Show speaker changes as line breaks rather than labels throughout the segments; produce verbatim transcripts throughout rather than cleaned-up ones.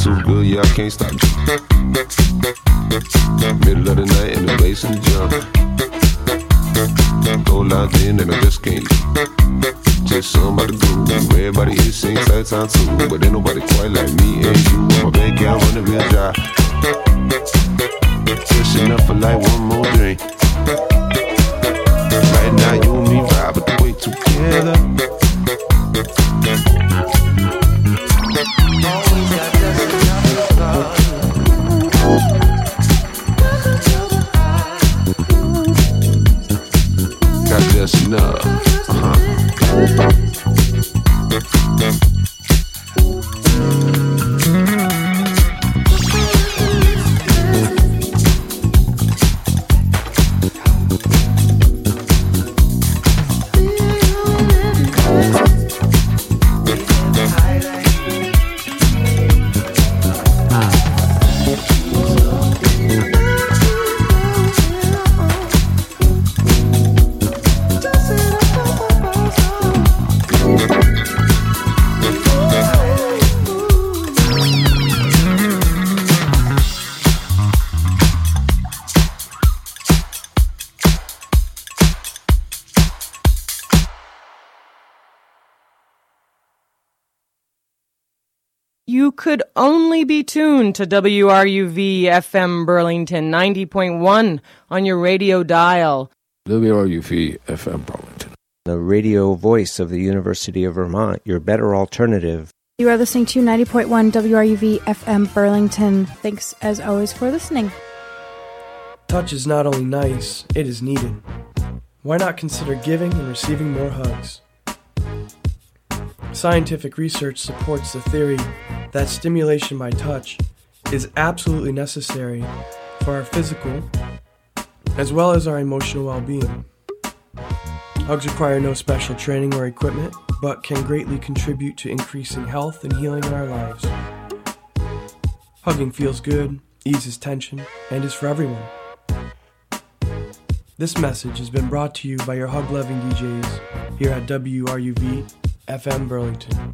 too good, yeah, I can't stop. Middle of the night in the bass and the jump. Go loud in and I just can't. Just somebody groove. Everybody here sings side time too, but ain't nobody quite like me and you. My bank account running real dry. Just enough for like one more drink. Right now you and me vibe, but the way together. Always got just enough love. Got just enough. Uh-huh.
You could only be tuned to W R U V F M Burlington ninety point one on your radio dial.
W R U V F M Burlington.
The radio voice of the University of Vermont, your better alternative.
You are listening to ninety point one W R U V F M Burlington. Thanks as always for listening.
Touch is not only nice, it is needed. Why not consider giving and receiving more hugs? Scientific research supports the theory that stimulation by touch is absolutely necessary for our physical as well as our emotional well-being. Hugs require no special training or equipment, but can greatly contribute to increasing health and healing in our lives. Hugging feels good, eases tension, and is for everyone. This message has been brought to you by your hug-loving D Js here at W R U V F M Burlington.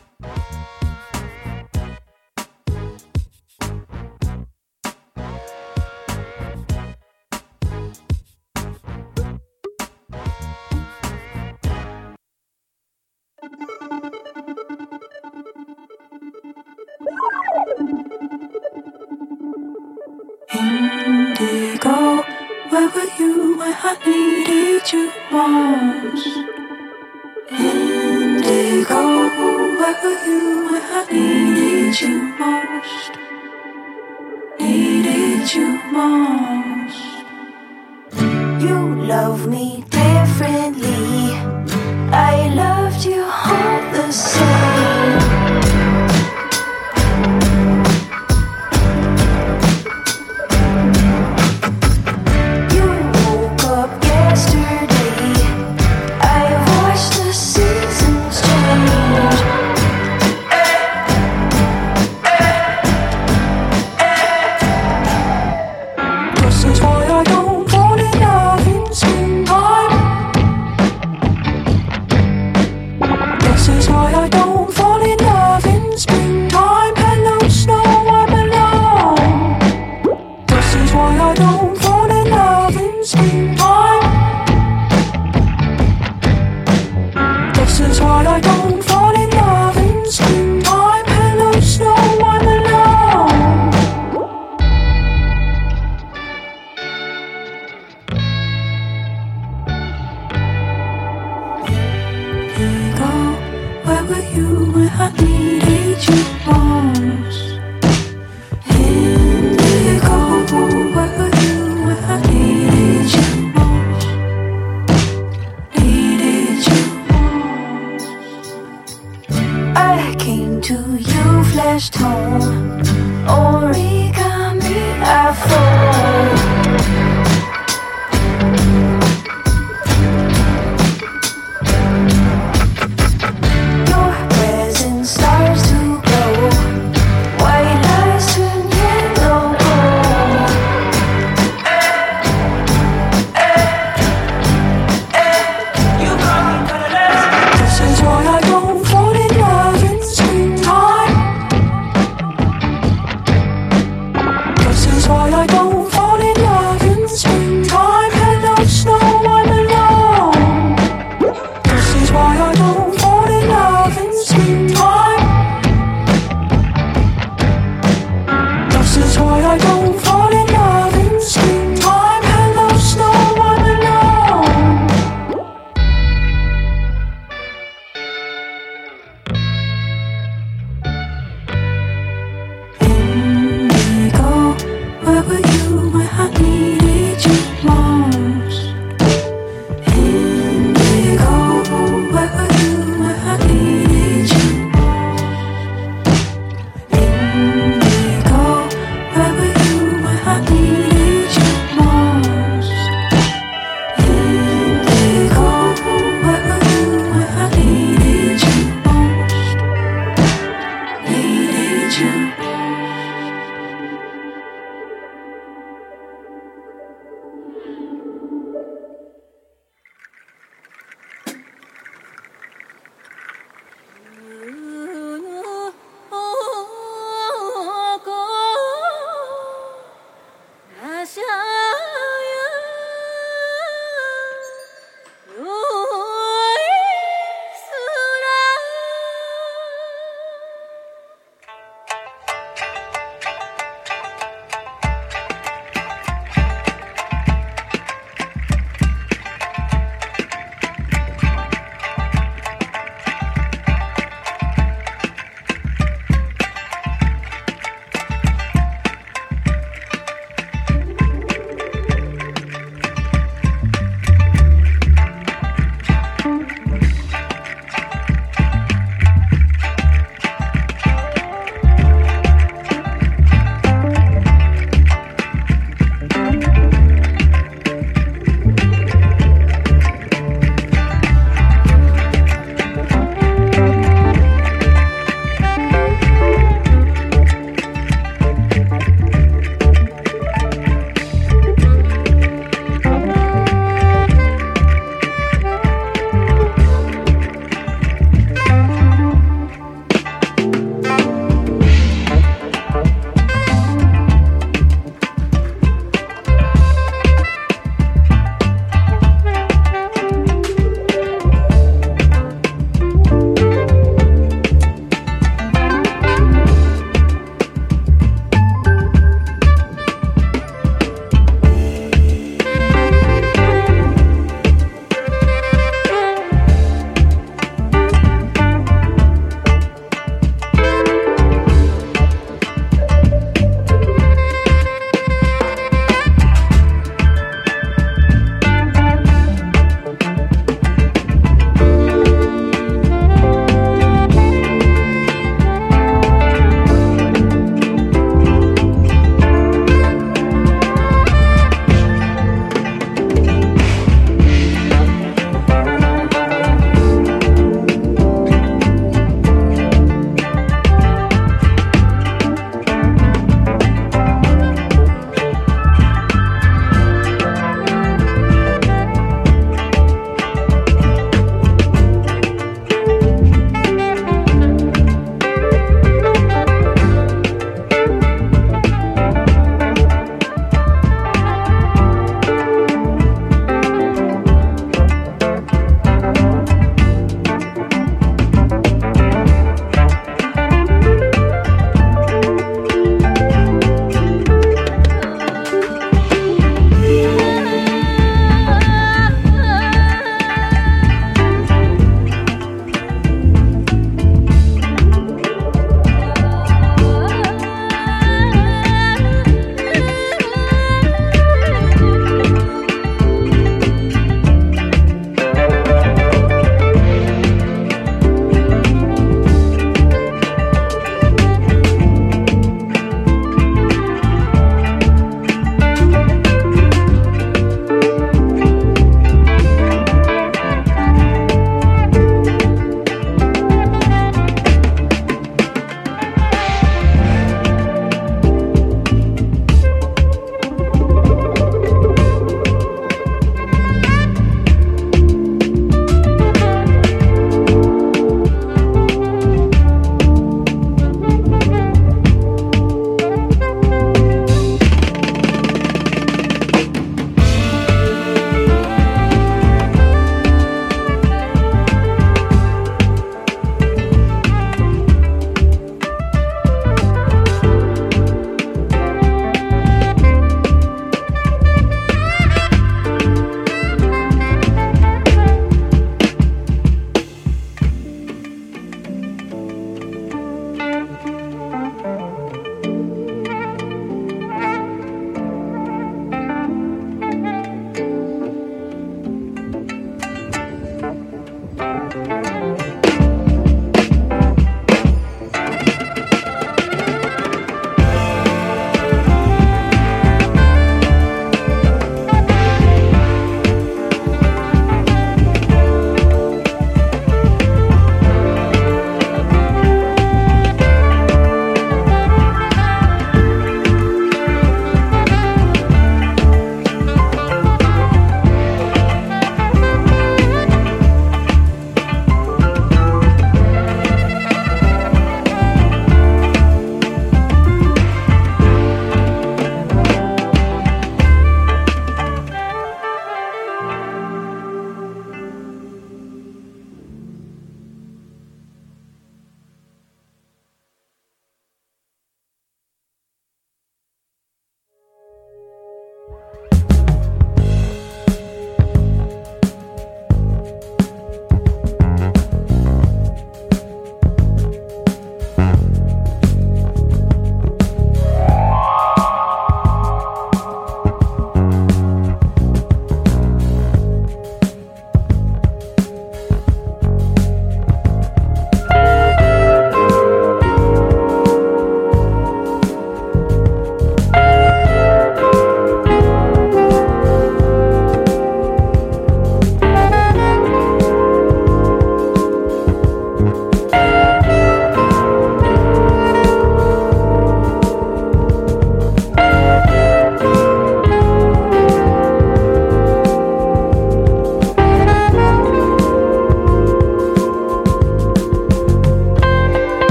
Indigo, where were you when I needed you most? Indigo, where were you when I needed you most? Needed you most. You love me differently. I loved you all the same.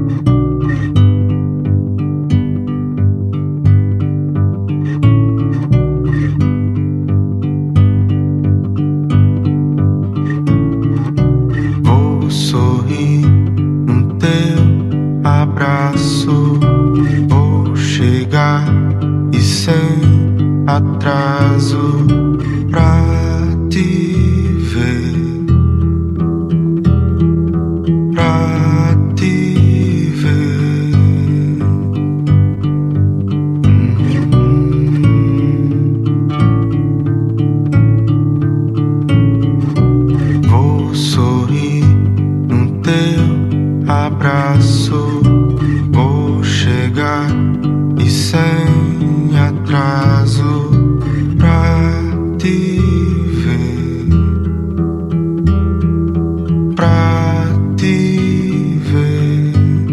Atraso pra te ver, pra te ver. Hum. Vou sorrir no teu abraço, vou chegar e sem atraso pra te ver, pra te ver.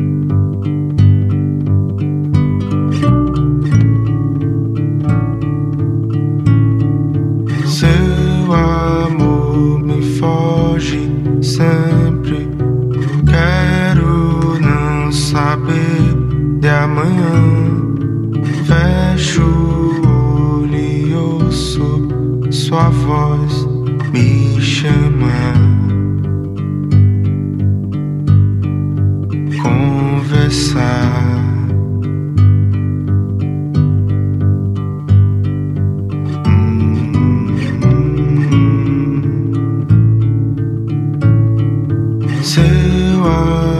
Seu amor me foge sempre, quero não saber de amanhã. Fecho o olho e ouço sua voz me chamar, conversar. Hum. Seu amor